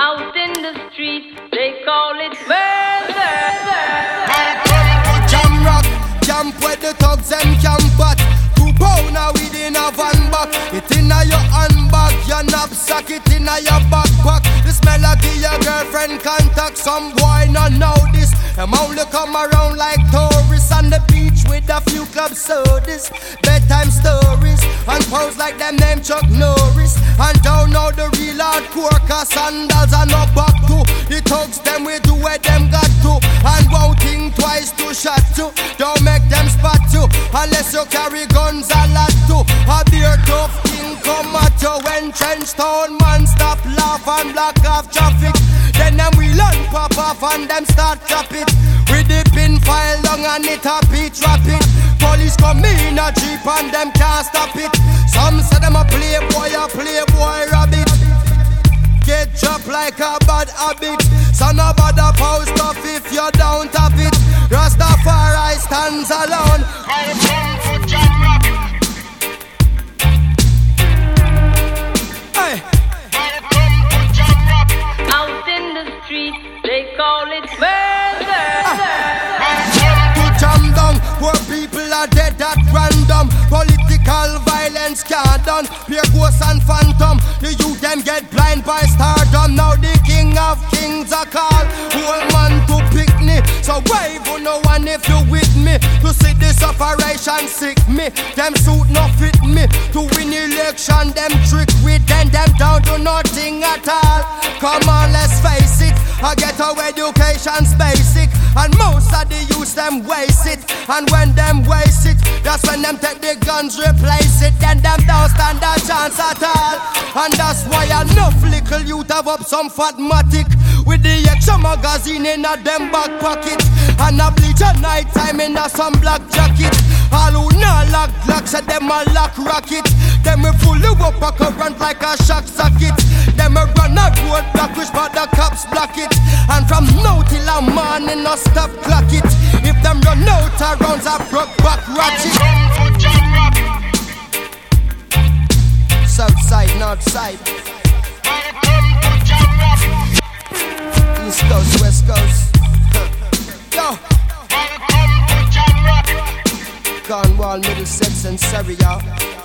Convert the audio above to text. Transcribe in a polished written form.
Out in the street, they call it murder. Jam rock, camp where the thugs and camp at. 2 pound now within a van back. It inna your handbag, your knapsack, it inna your backpack. The smell of your girlfriend contact. Some boy not know this. Them only come around like tourists on the beach with a few club sodas, bedtime stories, and pose like them name Chuck Norris. And don't know the real hardcore, cause sandals are no back to. The thugs them we do where them got to, and won't think twice to shot to. Don't make them spot you, unless you carry guns a lot too. A beer tough king come at you when trench town man stop laugh and block off traffic. Then them we learn pop off and them start clap it. With the pin file long and it a beat rapid. Police come in a jeep and them can't stop it. Some say them a playboy rabbit. Get dropped like a bad habit. So no bother post off if you don't have it. Rastafari stands alone. I come for Jam Rock. Hey. I come for Jam Rock. Out in the street, they call it murder. To jam down, poor people are dead at random. Political violence can't done. Pure ghosts and phantom. The youth them get blind by stardom. Now the king of kings are called. Whole man to picnic. So wave on no one if you with me. To see this operation sick me. Them suit no fit me. To win election them trick with them down to nothing at all. Come on, let's face it. I get our education's basic, and most of the youth them waste it. And when them waste it, that's when them take the guns, replace it. Then them don't stand a chance at all. And that's why enough little youth have up some fatmatic with the extra magazine in a them back pocket, and a bleach at night time in a some black jacket. All who not lock glocks said them a lock rocket. Them we fully up a current like a shock socket. Them a run a road block which but the cops block it. And from now till a morning no stop clock it. If them run out of rounds I broke back ratchet. South side, north side, East coast, west coast. Yo, Cornwall, Middlesex and Surrey, y'all.